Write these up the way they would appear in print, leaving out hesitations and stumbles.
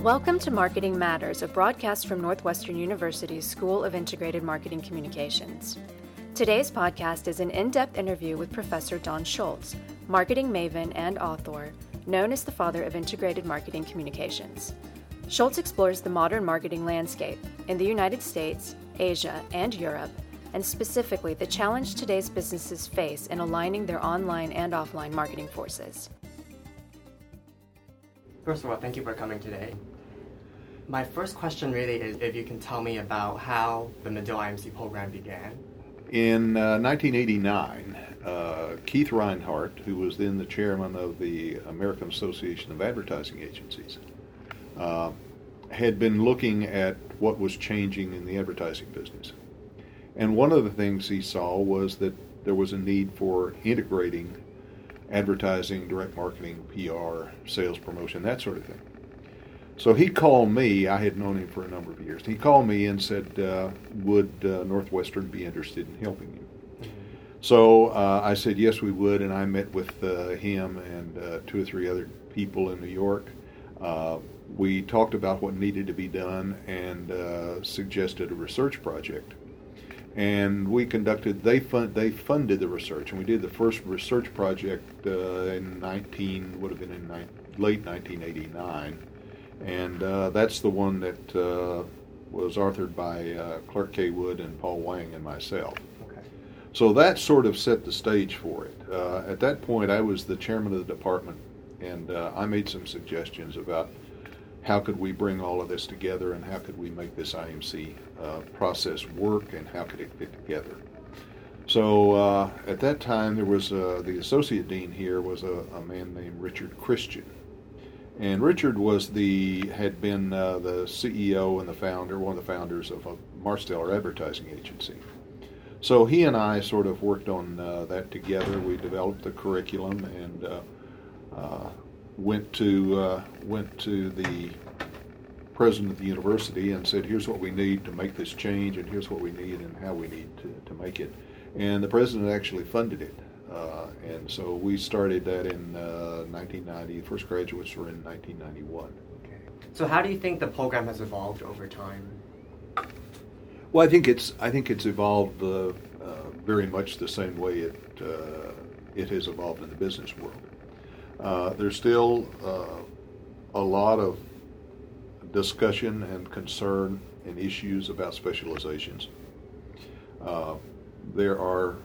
Welcome to Marketing Matters, a broadcast from Northwestern University's School of Integrated Marketing Communications. Today's podcast is an in-depth interview with Professor Don Schultz, marketing maven and author, known as the father of integrated marketing communications. Schultz explores the modern marketing landscape in the United States, Asia, and Europe, and specifically the challenge today's businesses face in aligning their online and offline marketing forces. First of all, thank you for coming today. My first question really is if you can tell me about how the Medill IMC program began. In 1989, Keith Reinhardt, who was then the chairman of the American Association of Advertising Agencies, had been looking at what was changing in the advertising business. And one of the things he saw was that there was a need for integrating advertising, direct marketing, PR, sales promotion, that sort of thing. So he called me. I had known him for a number of years. He called me and said, would Northwestern be interested in helping you? So I said, yes, we would, and I met with him and two or three other people in New York. We talked about what needed to be done and suggested a research project. And we conducted, they funded the research, and we did the first research project in late 1989. And that's the one that was authored by Clark K. Wood and Paul Wang and myself. Okay. So that sort of set the stage for it. At that point, I was the chairman of the department, and I made some suggestions about how could we bring all of this together and how could we make this IMC process work and how could it fit together. So at that time, there was the associate dean here was a man named Richard Christian. And Richard had been the CEO and the founder, one of the founders of a Marsteller advertising agency. So he and I sort of worked on that together. We developed the curriculum and went to the president of the university and said, here's what we need to make this change, and here's what we need and how we need to make it. And the president actually funded it. And so we started that in 1990. The first graduates were in 1991. Okay. So how do you think the program has evolved over time? Well, I think it's evolved very much the same way it has evolved in the business world. There's still a lot of discussion and concern and issues about specializations. There are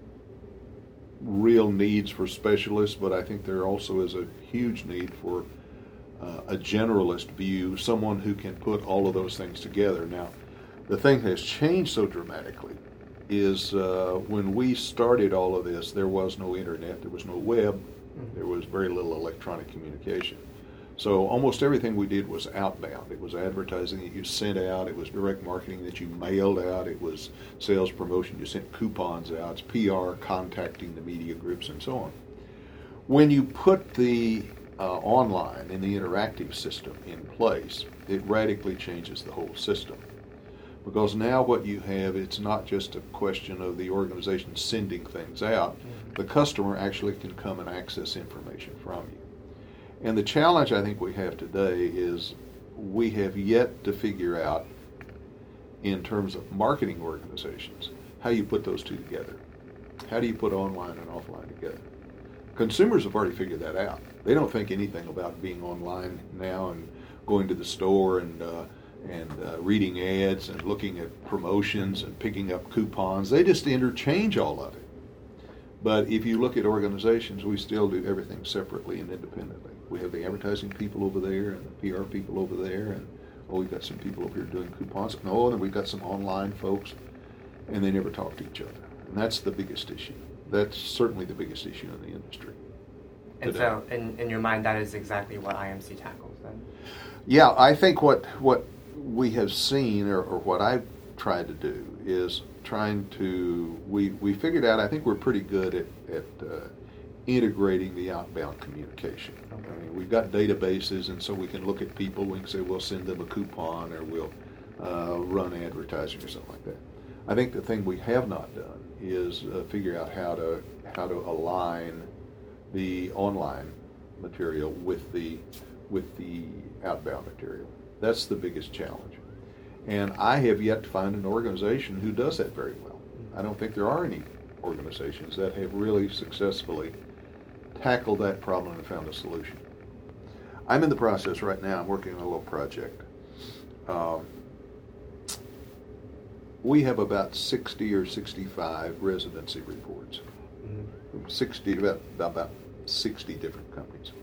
real needs for specialists, but I think there also is a huge need for a generalist view, someone who can put all of those things together. Now, the thing that has changed so dramatically is when we started all of this, there was no internet, there was no web, there was very little electronic communication. So almost everything we did was outbound. It was advertising that you sent out. It was direct marketing that you mailed out. It was sales promotion. You sent coupons out. It's PR, contacting the media groups, and so on. When you put the online and the interactive system in place, it radically changes the whole system. Because now what you have, it's not just a question of the organization sending things out. The customer actually can come and access information from you. And the challenge I think we have today is we have yet to figure out, in terms of marketing organizations, how you put those two together. How do you put online and offline together? Consumers have already figured that out. They don't think anything about being online now and going to the store and reading ads and looking at promotions and picking up coupons. They just interchange all of it. But if you look at organizations, we still do everything separately and independently. We have the advertising people over there and the PR people over there, and we've got some people over here doing coupons. And then we've got some online folks, and they never talk to each other. And that's the biggest issue. That's certainly the biggest issue in the industry. And today. so, in your mind, that is exactly what IMC tackles then? Yeah, I think what we have seen, or what I've tried to do, is we figured out, I think we're pretty good at integrating the outbound communication. Okay. I mean, we've got databases, and so we can look at people. We can say we'll send them a coupon, or we'll run advertising or something like that. I think the thing we have not done is figure out how to align the online material with the with the outbound material. That's the biggest challenge. And I have yet to find an organization who does that very well. I don't think there are any organizations that have really successfully tackled that problem and found a solution. I'm in the process right now, I'm working on a little project. We have about 60 or 65 residency reports. From 60 to about 60 different companies.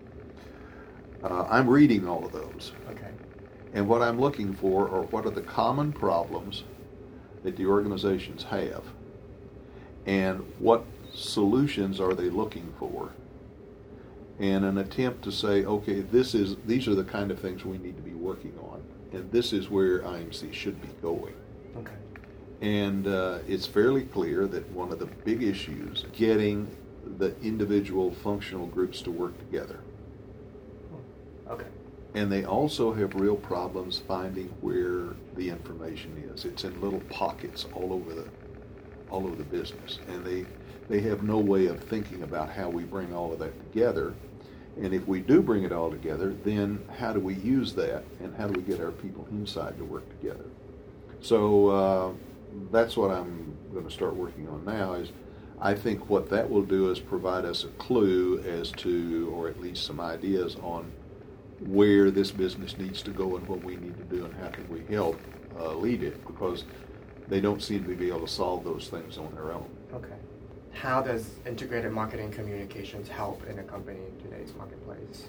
I'm reading all of those. Okay. And what I'm looking for are what are the common problems that the organizations have, and what solutions are they looking for, and an attempt to say, okay, these are the kind of things we need to be working on, and this is where IMC should be going. Okay. And it's fairly clear that one of the big issues is getting the individual functional groups to work together. Okay. And they also have real problems finding where the information is. It's in little pockets all over the business, and they have no way of thinking about how we bring all of that together. And if we do bring it all together, then how do we use that, and how do we get our people inside to work together? So that's what I'm going to start working on now. Is I think what that will do is provide us a clue as to, or at least some ideas on where this business needs to go and what we need to do and how can we help lead it, because they don't seem to be able to solve those things on their own. Okay. How does integrated marketing communications help in a company in today's marketplace?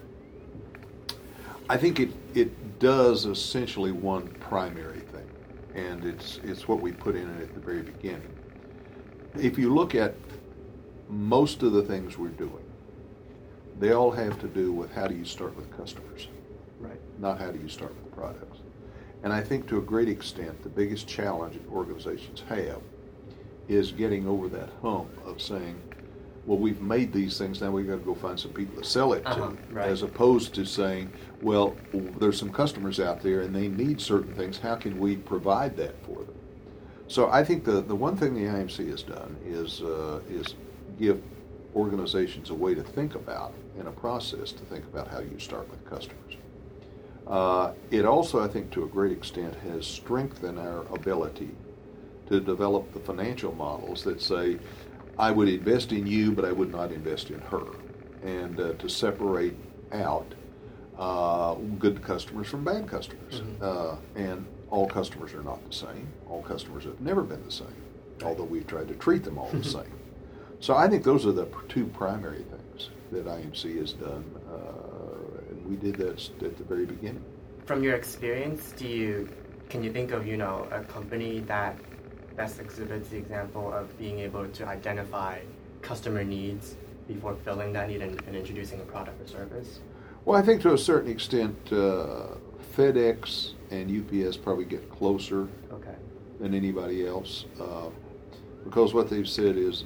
I think it does essentially one primary thing, and it's what we put in it at the very beginning. If you look at most of the things we're doing, they all have to do with how do you start with customers, right? Not how do you start with products. And I think to a great extent, the biggest challenge that organizations have is getting over that hump of saying, well, we've made these things, now we've got to go find some people to sell it to, right. As opposed to saying, well, there's some customers out there and they need certain things, how can we provide that for them? So I think the one thing the IMC has done is give organizations a way to think about, and a process to think about how you start with customers. It also, I think, to a great extent, has strengthened our ability to develop the financial models that say, I would invest in you, but I would not invest in her, and to separate out good customers from bad customers. Mm-hmm. And all customers are not the same. All customers have never been the same, although we've tried to treat them all the same. So I think those are the two primary things that IMC has done, and we did that at the very beginning. From your experience, can you think of a company that best exhibits the example of being able to identify customer needs before filling that need and introducing a product or service? Well, I think to a certain extent, FedEx and UPS probably get closer than anybody else, because what they've said is,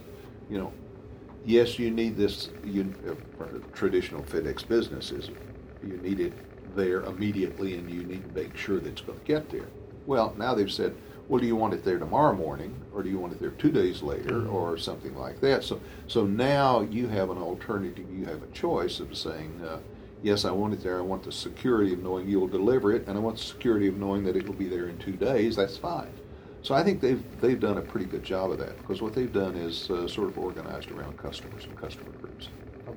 yes, you need this. Traditional FedEx businesses, you need it there immediately, and you need to make sure that it's going to get there. Well, now they've said, well, do you want it there tomorrow morning, or do you want it there 2 days later, or something like that? So now you have an alternative. You have a choice of saying, yes, I want it there. I want the security of knowing you'll deliver it, and I want the security of knowing that it will be there in 2 days. That's fine. So I think they've done a pretty good job of that, because what they've done is sort of organized around customers and customer groups. Okay.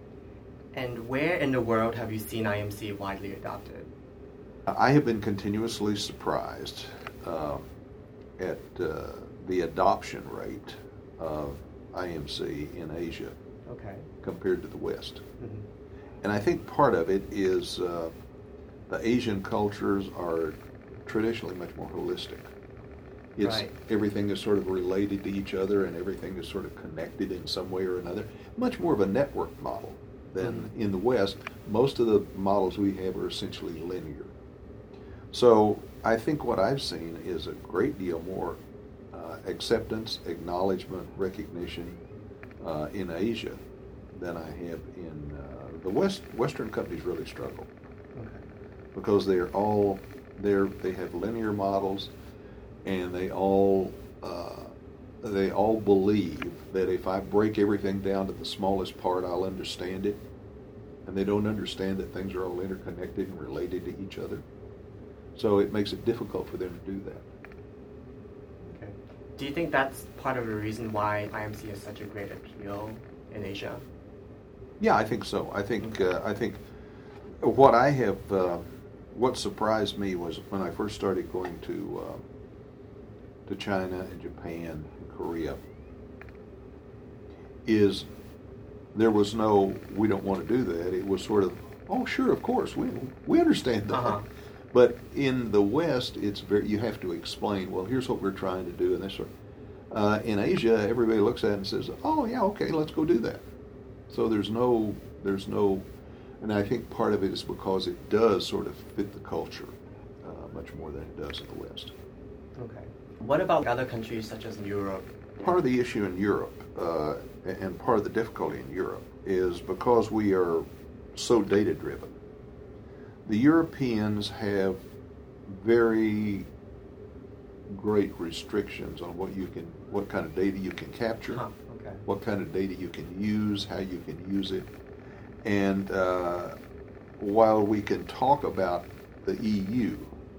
And where in the world have you seen IMC widely adopted? I have been continuously surprised at the adoption rate of IMC in Asia compared to the West. Mm-hmm. And I think part of it is the Asian cultures are traditionally much more holistic. Everything is sort of related to each other, and everything is sort of connected in some way or another. Much more of a network model than in the West. Most of the models we have are essentially linear. So I think what I've seen is a great deal more acceptance, acknowledgement, recognition in Asia than I have in the West. Western companies really struggle because they have linear models. And they all believe that if I break everything down to the smallest part, I'll understand it. and they don't understand that things are all interconnected and related to each other. So it makes it difficult for them to do that. Okay. Do you think that's part of the reason why IMC has such a great appeal in Asia? Yeah, I think so. I think what surprised me was when I first started going to China and Japan and Korea, is there was no, we don't want to do that. It was sort of, oh, sure, of course, we understand that. Uh-huh. But in the West, it's you have to explain, well, here's what we're trying to do, and this sort. In Asia, everybody looks at it and says, oh, yeah, okay, let's go do that. So there's no, and I think part of it is because it does sort of fit the culture much more than it does in the West. Okay. What about other countries such as Europe? Part of the issue in Europe, and part of the difficulty in Europe, is because we are so data-driven. The Europeans have very great restrictions on what kind of data you can capture, Okay. what kind of data you can use, how you can use it. And while we can talk about the EU,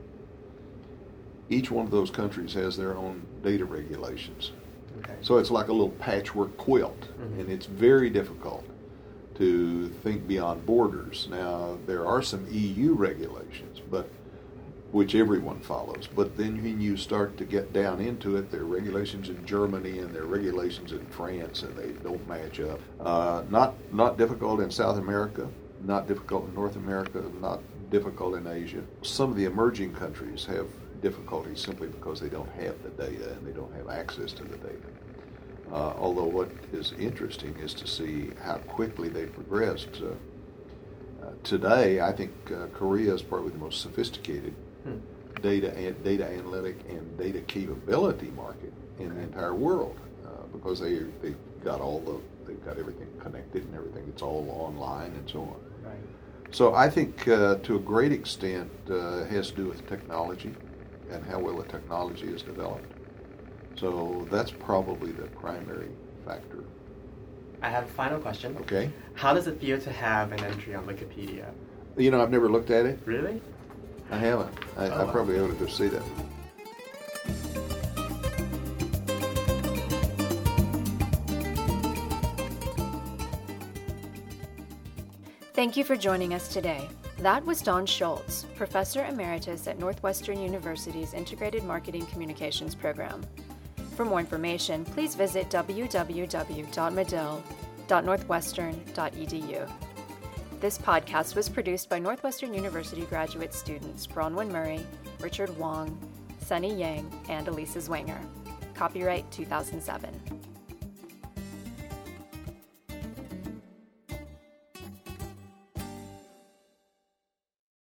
each one of those countries has their own data regulations. Okay. So it's like a little patchwork quilt, Mm-hmm. and it's very difficult to think beyond borders. Now, there are some EU regulations, which everyone follows. But then when you start to get down into it, there are regulations in Germany and there are regulations in France, and they don't match up. Not difficult in South America, not difficult in North America, not difficult in Asia. Some of the emerging countries have difficulties simply because they don't have the data and they don't have access to the data. Although what is interesting is to see how quickly they progressed. Today, I think Korea is probably the most sophisticated data analytic and data capability market in the entire world because they've got everything connected and everything. It's all online and so on. Right. So I think to a great extent it has to do with technology and how well the technology is developed. So that's probably the primary factor. I have a final question. Okay. How does it feel to have an entry on Wikipedia? You know, I've never looked at it. Really? I haven't. I probably ought to go see that. Thank you for joining us today. That was Don Schultz, Professor Emeritus at Northwestern University's Integrated Marketing Communications Program. For more information, please visit www.medill.northwestern.edu. This podcast was produced by Northwestern University graduate students Bronwyn Murray, Richard Wong, Sunny Yang, and Elisa Zwanger. Copyright 2007.